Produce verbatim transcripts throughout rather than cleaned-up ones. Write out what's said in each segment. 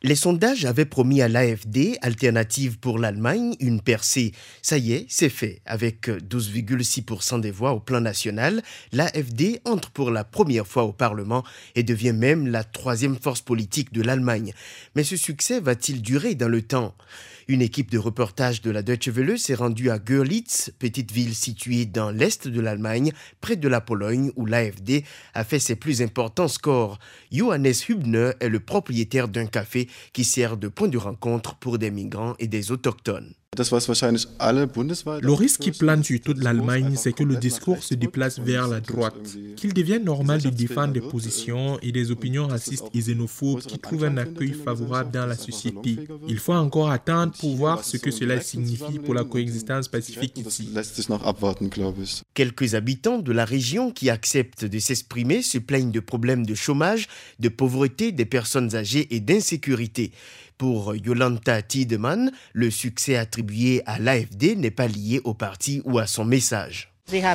Les sondages avaient promis à l'A F D, Alternative pour l'Allemagne, une percée. Ça y est, c'est fait. Avec douze virgule six pour cent des voix au plan national, l'A F D entre pour la première fois au Parlement et devient même la troisième force politique de l'Allemagne. Mais ce succès va-t-il durer dans le temps ? Une équipe de reportage de la Deutsche Welle s'est rendue à Görlitz, petite ville située dans l'est de l'Allemagne, près de la Pologne, où l'A F D a fait ses plus importants scores. Johannes Hübner est le propriétaire d'un café qui sert de point de rencontre pour des migrants et des autochtones. Le risque qui plane sur toute l'Allemagne, c'est que le discours se déplace vers la droite, qu'il devienne normal de défendre des positions et des opinions racistes et xénophobes qui trouvent un accueil favorable dans la société. Il faut encore attendre pour voir ce que cela signifie pour la coexistence pacifique ici. Quelques habitants de la région qui acceptent de s'exprimer se plaignent de problèmes de chômage, de pauvreté des personnes âgées et d'insécurité. Pour Jolanta Tiedemann, le succès attribué à l'A F D n'est pas lié au parti ou à son message.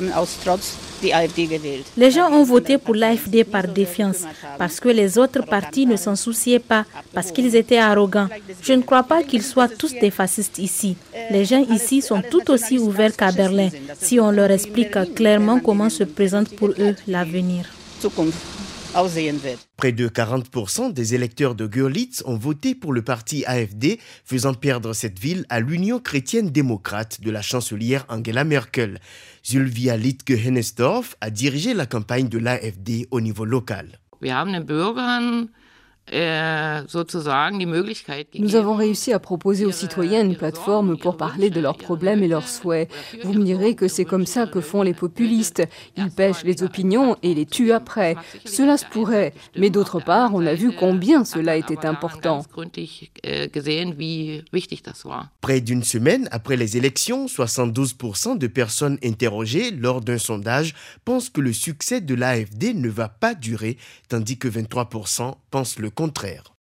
Les gens ont voté pour l'A F D par défiance, parce que les autres partis ne s'en souciaient pas, parce qu'ils étaient arrogants. Je ne crois pas qu'ils soient tous des fascistes ici. Les gens ici sont tout aussi ouverts qu'à Berlin, si on leur explique clairement comment se présente pour eux l'avenir. Près de quarante pour cent des électeurs de Görlitz ont voté pour le parti A F D, faisant perdre cette ville à l'Union chrétienne-démocrate de la chancelière Angela Merkel. Sylvia Littke-Hennesdorf a dirigé la campagne de l'A F D au niveau local. Nous avons réussi à proposer aux citoyens une plateforme pour parler de leurs problèmes et leurs souhaits. Vous me direz que c'est comme ça que font les populistes. Ils pêchent les opinions et les tuent après. Cela se pourrait, mais d'autre part, on a vu combien cela était important. Près d'une semaine après les élections, soixante-douze pour cent de personnes interrogées lors d'un sondage pensent que le succès de l'A F D ne va pas durer, tandis que vingt-trois pour cent pensent le contraire.